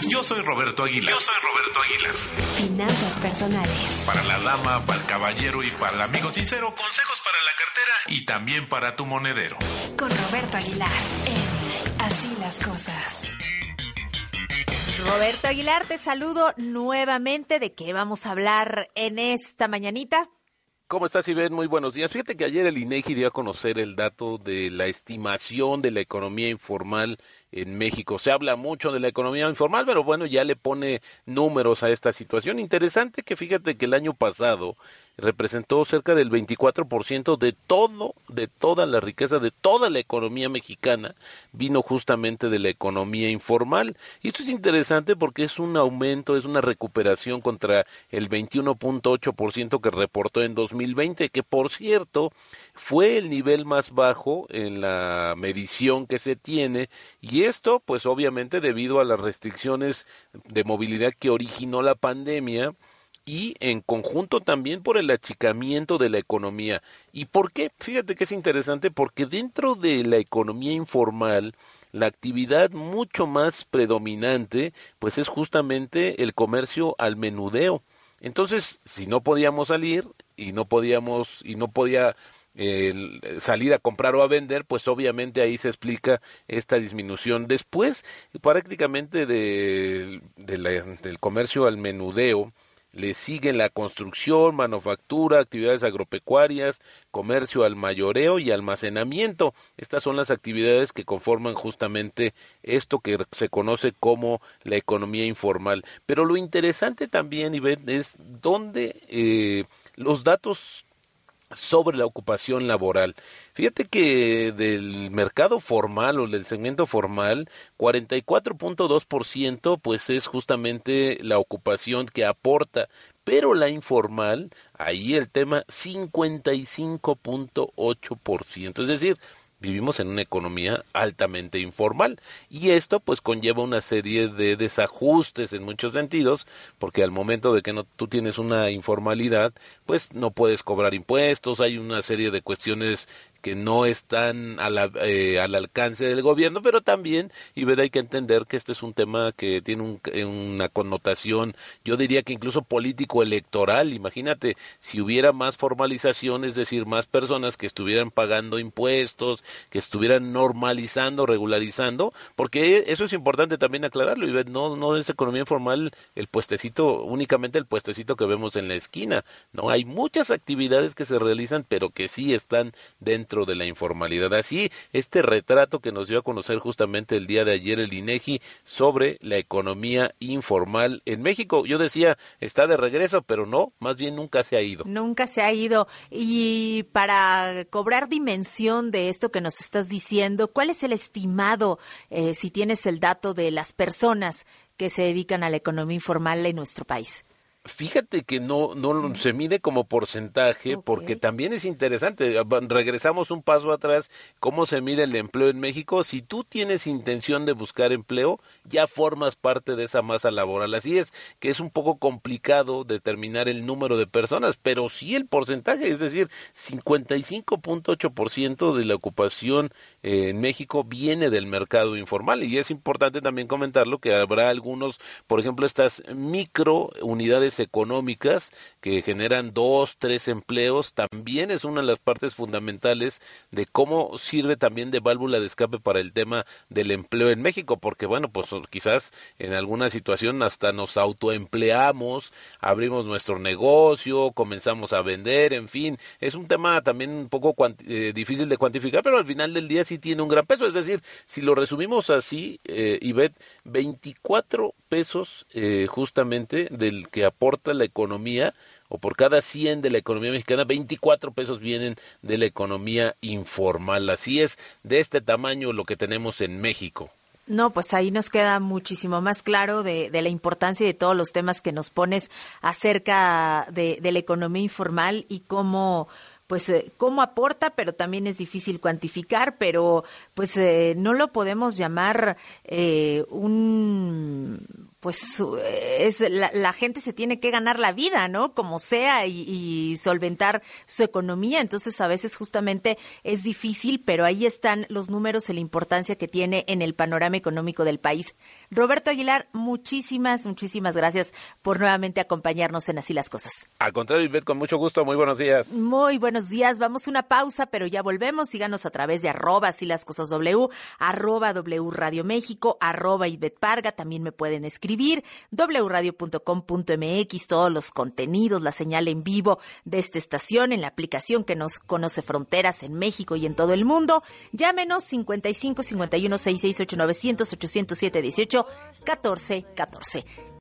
Yo soy Roberto Aguilar. Finanzas personales. Para la dama, para el caballero y para el amigo sincero, consejos para la cartera y también para tu monedero. Con Roberto Aguilar en Así las Cosas. Roberto Aguilar, te saludo nuevamente. ¿De qué vamos a hablar en esta mañanita? ¿Cómo estás, Ivette? Muy buenos días. Fíjate que ayer el INEGI dio a conocer el dato de la estimación de la economía informal en México. Se habla mucho de la economía informal, pero bueno, ya le pone números a esta situación. Interesante que fíjate que el año pasado representó cerca del 24% de toda la riqueza, de toda la economía mexicana, vino justamente de la economía informal. Y esto es interesante porque es un aumento, es una recuperación contra el 21.8% que reportó en 2020, que por cierto fue el nivel más bajo en la medición que se tiene, y esto pues obviamente debido a las restricciones de movilidad que originó la pandemia, y en conjunto también por el achicamiento de la economía. ¿Y por qué? Fíjate que es interesante porque dentro de la economía informal, la actividad mucho más predominante, pues es justamente el comercio al menudeo. Entonces, si no podíamos salir y no podía salir a comprar o a vender, pues obviamente ahí se explica esta disminución. Después, prácticamente del comercio al menudeo, le siguen la construcción, manufactura, actividades agropecuarias, comercio al mayoreo y almacenamiento. Estas son las actividades que conforman justamente esto que se conoce como la economía informal. Pero lo interesante también, Ivette, es dónde los datos sobre la ocupación laboral. Fíjate que del mercado formal o del segmento formal, 44.2% pues es justamente la ocupación que aporta, pero la informal, ahí el tema 55.8%, es decir, vivimos en una economía altamente informal y esto pues conlleva una serie de desajustes en muchos sentidos, porque al momento de que tú tienes una informalidad, pues no puedes cobrar impuestos, hay una serie de cuestiones que no están al alcance del gobierno, pero también, y hay que entender que este es un tema que tiene una connotación, yo diría que incluso político-electoral. Imagínate, si hubiera más formalización, es decir, más personas que estuvieran pagando impuestos, que estuvieran normalizando, regularizando, porque eso es importante también aclararlo, y no es economía informal el puestecito, únicamente el puestecito que vemos en la esquina, no, hay muchas actividades que se realizan, pero que sí están dentro de la informalidad. Así, este retrato que nos dio a conocer justamente el día de ayer el INEGI sobre la economía informal en México. Yo decía, está de regreso, pero no, más bien nunca se ha ido. Nunca se ha ido. Y para cobrar dimensión de esto que nos estás diciendo, ¿cuál es el estimado, si tienes el dato de las personas que se dedican a la economía informal en nuestro país? Fíjate que no se mide como porcentaje, porque también es interesante. Regresamos un paso atrás, ¿cómo se mide el empleo en México? Si tú tienes intención de buscar empleo, ya formas parte de esa masa laboral. Así es que es un poco complicado determinar el número de personas, pero sí el porcentaje, es decir, 55.8% de la ocupación en México viene del mercado informal. Y es importante también comentarlo que habrá algunos, por ejemplo, estas micro unidades económicas que generan 2, 3 empleos, también es una de las partes fundamentales de cómo sirve también de válvula de escape para el tema del empleo en México, porque bueno, pues quizás en alguna situación hasta nos autoempleamos, abrimos nuestro negocio, comenzamos a vender, en fin, es un tema también un poco difícil de cuantificar, pero al final del día sí tiene un gran peso, es decir, si lo resumimos así, Ivette, 24 pesos justamente del que aporta la economía, o por cada 100 de la economía mexicana, 24 pesos vienen de la economía informal. Así es, de este tamaño lo que tenemos en México. No, pues ahí nos queda muchísimo más claro de la importancia y de todos los temas que nos pones acerca de la economía informal y cómo aporta, pero también es difícil cuantificar, pero no lo podemos llamar pues la gente se tiene que ganar la vida, ¿no? Como sea y solventar su economía. Entonces a veces justamente es difícil, pero ahí están los números y la importancia que tiene en el panorama económico del país. Roberto Aguilar, muchísimas gracias por nuevamente acompañarnos en Así las Cosas. Al contrario, Ivette, con mucho gusto. Muy buenos días. Muy buenos días. Vamos a una pausa, pero ya volvemos. Síganos a través de @Así las Cosas W, @W Radio México, @Ivette Parga. También me pueden escribir wradio.com.mx, todos los contenidos, la señal en vivo de esta estación en la aplicación que nos conoce fronteras en México y en todo el mundo. Llámenos 55 51 66 8900 807 18 14 14.